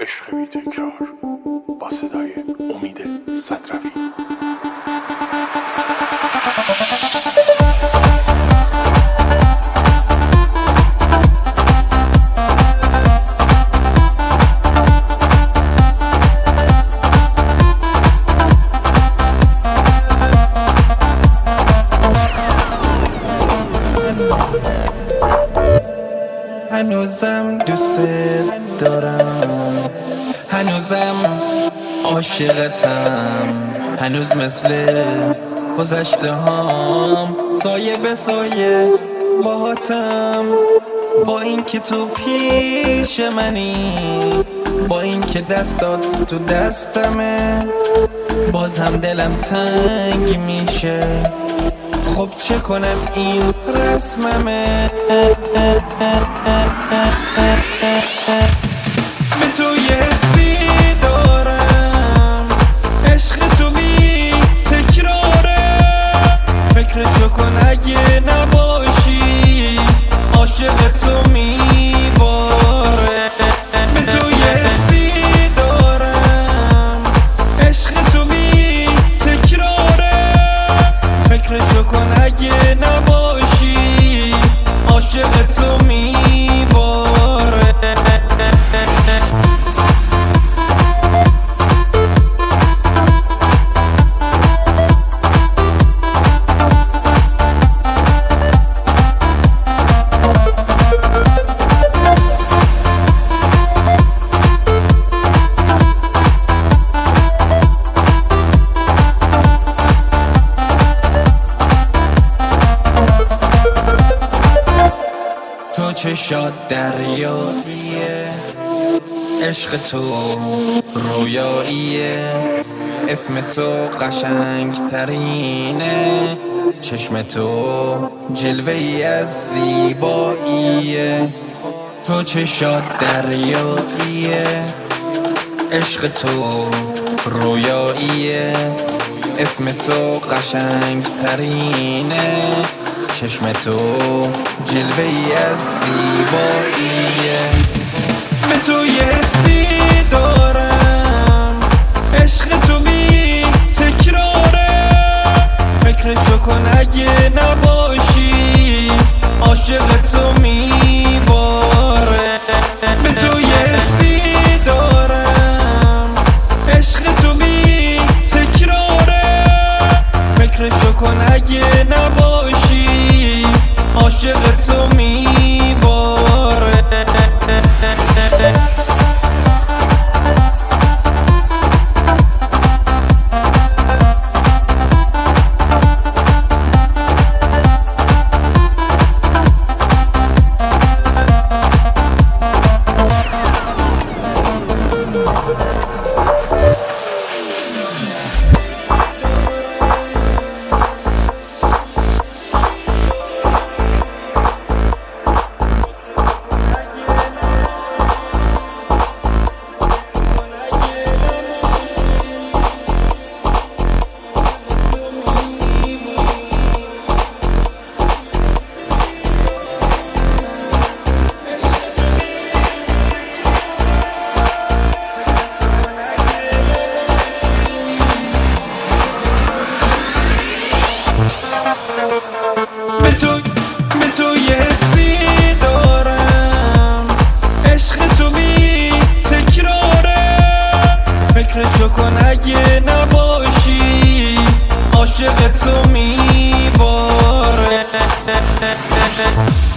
عشق بی تکرار با صدای امید صدروی. هنوزم دوست دارم، هنوزم عاشقتم، هنوز مثل گذشته هام سایه به سایه باهاتم. با این که تو پیش منی، با این که دستات تو دستمه، باز هم دلم تنگ میشه. خب چه کنم این رسممه. به تو یه حسی دارم، عشق تو بی تکراره. فکرشو کن اگه نباشی، عاشق تو میباره. به تو یه حسی دارم، عشق تو بی تکراره. فکرشو کن اگه نباشی، عاشق تو میباره. تو چشات دریاییه، عشق تو رویاییه، اسم تو قشنگ ترینه، چشم تو جلوه ای از زیباییه. تو چشات دریاییه، عشق تو رویاییه، اسم تو قشنگ ترینه، چشم تو جلوه ای از زیباییه. به تو یه حسی دارم، عشق تو بی تکراره. فکرشو کن اگه نباشی، عاشق تو میباره. به تو یه حسی دارم، عشق تو بی تکراره. فکرشو کن اگه نباشی، عاشق تو میباره. به تو یه حسی دارم، عشق تو بی تکراره. فکرشو کن اگه نباشی، عاشق تو میباره.